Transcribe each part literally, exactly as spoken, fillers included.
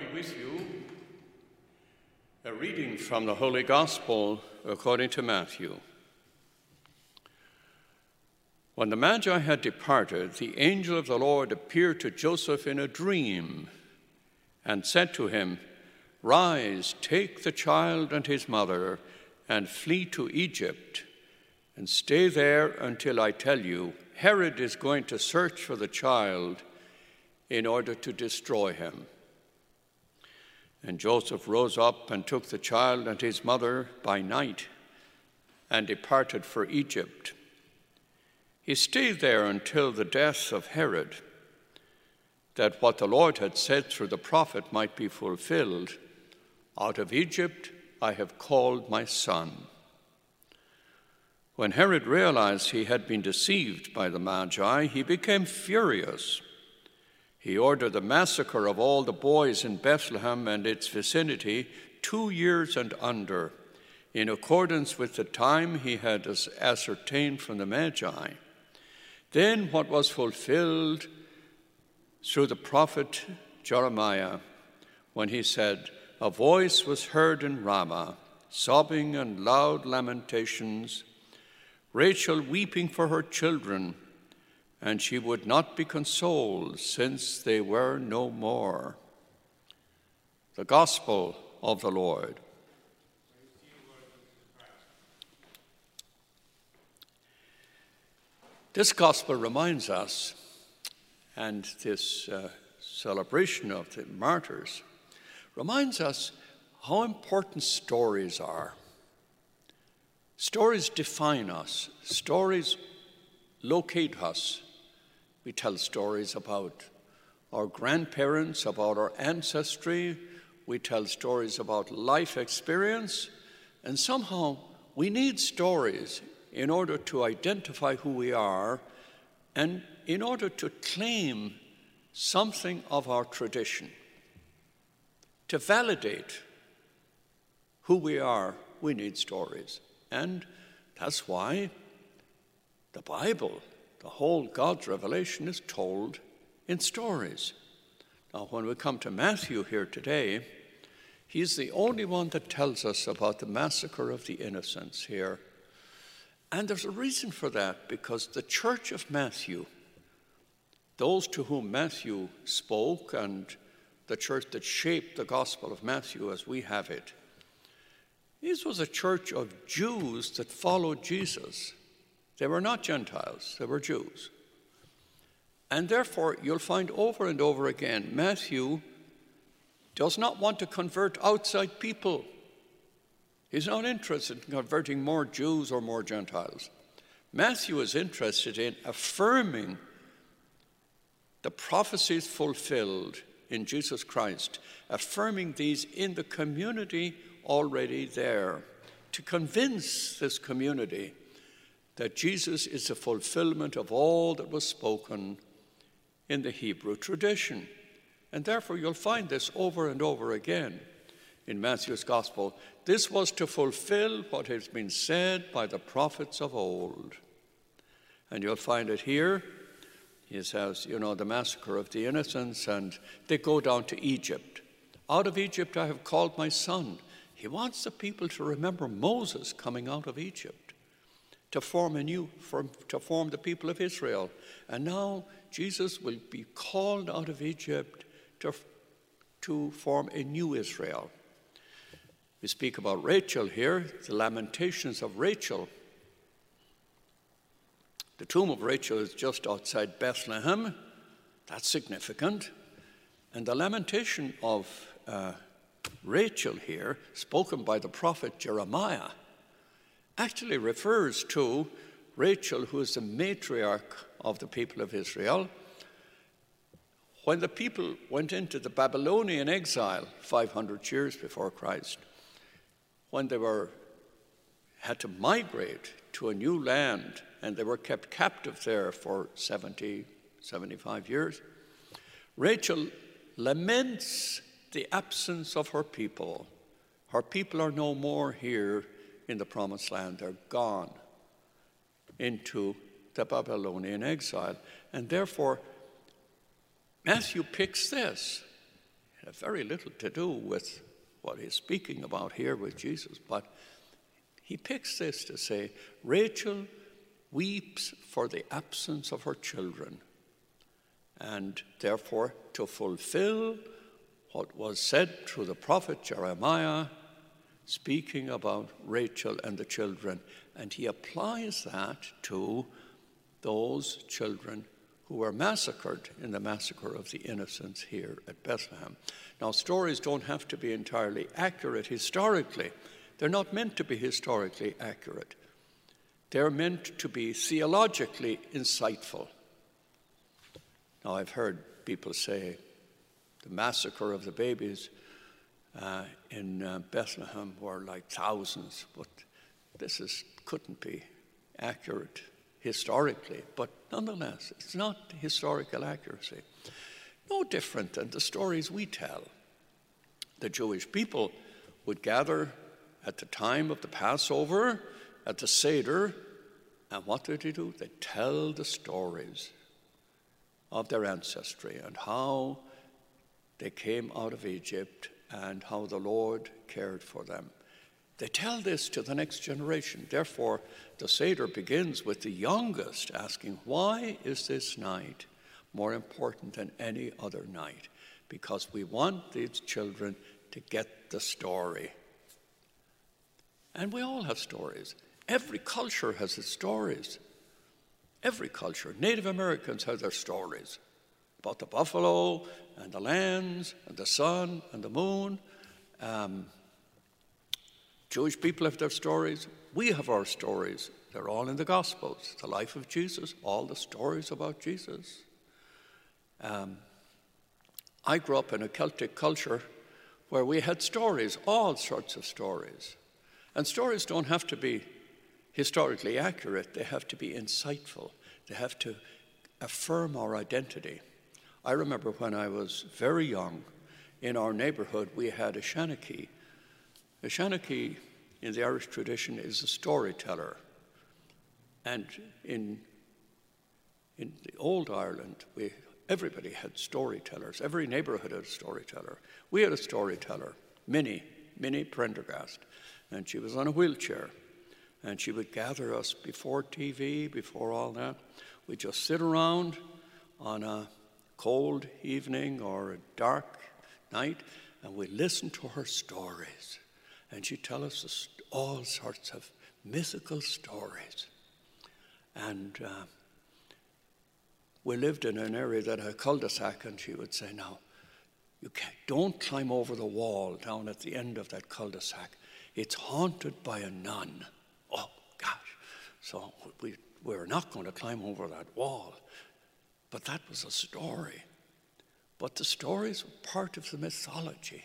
with you a reading from the Holy Gospel according to Matthew. When the Magi had departed, the angel of the Lord appeared to Joseph in a dream and said to him, "Rise, take the child and his mother, and flee to Egypt, and stay there until I tell you. Herod is going to search for the child in order to destroy him." And Joseph rose up and took the child and his mother by night and departed for Egypt. He stayed there until the death of Herod, that what the Lord had said through the prophet might be fulfilled, "Out of Egypt I have called my son." When Herod realized he had been deceived by the Magi, he became furious. He ordered the massacre of all the boys in Bethlehem and its vicinity, two years and under, in accordance with the time he had ascertained from the Magi. Then what was fulfilled through the prophet Jeremiah, when he said, "A voice was heard in Ramah, sobbing and loud lamentations, Rachel weeping for her children, and she would not be consoled, since they were no more." The Gospel of the Lord. This Gospel reminds us, and this uh, celebration of the martyrs reminds us how important stories are. Stories define us. Stories locate us. We tell stories about our grandparents, about our ancestry. We tell stories about life experience. And somehow we need stories in order to identify who we are and in order to claim something of our tradition. To validate who we are, we need stories. And that's why the Bible, the whole God's revelation, is told in stories. Now, when we come to Matthew here today, he's the only one that tells us about the massacre of the innocents here. And there's a reason for that, because the church of Matthew, those to whom Matthew spoke and the church that shaped the Gospel of Matthew as we have it, this was a church of Jews that followed Jesus. They were not Gentiles, they were Jews. And therefore, you'll find over and over again, Matthew does not want to convert outside people. He's not interested in converting more Jews or more Gentiles. Matthew is interested in affirming the prophecies fulfilled in Jesus Christ, affirming these in the community already there, to convince this community that Jesus is the fulfillment of all that was spoken in the Hebrew tradition. And therefore you'll find this over and over again in Matthew's Gospel. This was to fulfill what has been said by the prophets of old. And you'll find it here. He says, you know, the massacre of the innocents, and they go down to Egypt. "Out of Egypt I have called my son." He wants the people to remember Moses coming out of Egypt, to form a new, form, to form the people of Israel. And now Jesus will be called out of Egypt to, to form a new Israel. We speak about Rachel here, the lamentations of Rachel. The tomb of Rachel is just outside Bethlehem. That's significant. And the lamentation of uh, Rachel here, spoken by the prophet Jeremiah, actually refers to Rachel, who is the matriarch of the people of Israel. When the people went into the Babylonian exile five hundred years before Christ, when they were had to migrate to a new land, and they were kept captive there for seventy, seventy-five years, Rachel laments the absence of her people. Her people are no more here in the promised land. They're gone into the Babylonian exile. And therefore, Matthew picks this. have very little to do with what he's speaking about here with Jesus. But he picks this to say, Rachel weeps for the absence of her children, and therefore to fulfill what was said through the prophet Jeremiah, speaking about Rachel and the children. And he applies that to those children who were massacred in the massacre of the innocents here at Bethlehem. Now, stories don't have to be entirely accurate historically. They're not meant to be historically accurate. They're meant to be theologically insightful. Now, I've heard people say the massacre of the babies uh, in uh, Bethlehem were like thousands, but this is, couldn't be accurate historically. But nonetheless, it's not historical accuracy. No different than the stories we tell. The Jewish people would gather at the time of the Passover, at the Seder, and what did they do? They tell the stories of their ancestry and how they came out of Egypt and how the Lord cared for them. They tell this to the next generation. Therefore, the Seder begins with the youngest asking, why is this night more important than any other night? Because we want these children to get the story. And we all have stories. Every culture has its stories. Every culture. Native Americans have their stories about the buffalo and the lands and the sun and the moon. Um, Jewish people have their stories. We have our stories. They're all in the Gospels. The life of Jesus, all the stories about Jesus. Um, I grew up in a Celtic culture where we had stories, all sorts of stories. And stories don't have to be historically accurate. They have to be insightful. They have to affirm our identity. I remember when I was very young, in our neighborhood, we had a Shanachie. A Shanachie in the Irish tradition is a storyteller. And in, in the old Ireland, we, everybody had storytellers. Every neighborhood had a storyteller. We had a storyteller, Minnie, Minnie Prendergast. And she was on a wheelchair. And she would gather us before T V, before all that. We'd just sit around on a cold evening or a dark night, and we'd listen to her stories. And she'd tell us all sorts of mythical stories. And uh, we lived in an area that had a cul-de-sac, and she would say, now, you can't, don't climb over the wall down at the end of that cul-de-sac. It's haunted by a nun. Oh, gosh. So we, we were not going to climb over that wall. But that was a story. But the stories were part of the mythology.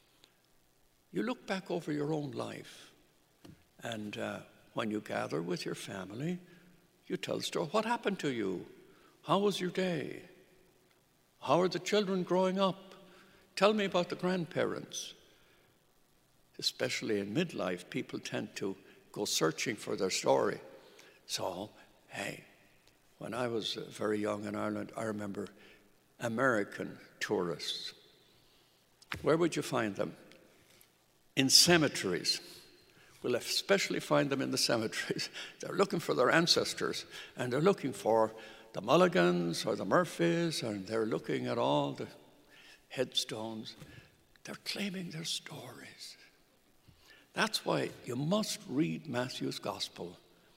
You look back over your own life, and uh, when you gather with your family, you tell the story. What happened to you? How was your day? How are the children growing up? Tell me about the grandparents. Especially in midlife, people tend to go searching for their story. So, hey, when I was uh, very young in Ireland, I remember American tourists. Where would you find them? In cemeteries. We'll especially find them in the cemeteries. They're looking for their ancestors, and they're looking for the Mulligans or the Murphys, and they're looking at all the headstones. They're claiming their stories. That's why you must read Matthew's Gospel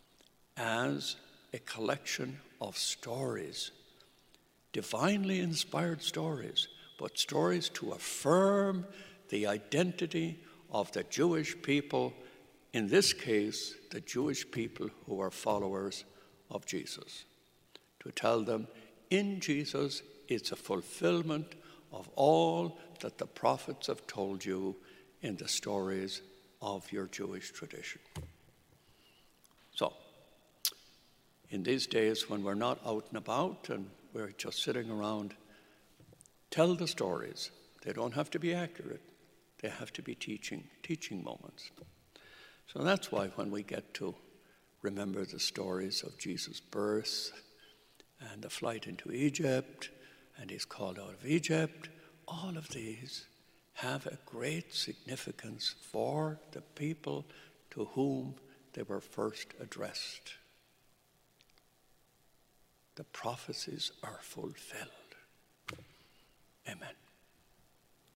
as a collection of stories, divinely inspired stories, but stories to affirm the identity of the Jewish people, in this case, the Jewish people who are followers of Jesus. To tell them, in Jesus, it's a fulfillment of all that the prophets have told you in the stories of your Jewish tradition. So, in these days when we're not out and about and we're just sitting around, tell the stories. They don't have to be accurate. They have to be teaching, teaching moments. So that's why when we get to remember the stories of Jesus' birth and the flight into Egypt, and he's called out of Egypt, all of these have a great significance for the people to whom they were first addressed. The prophecies are fulfilled. Amen.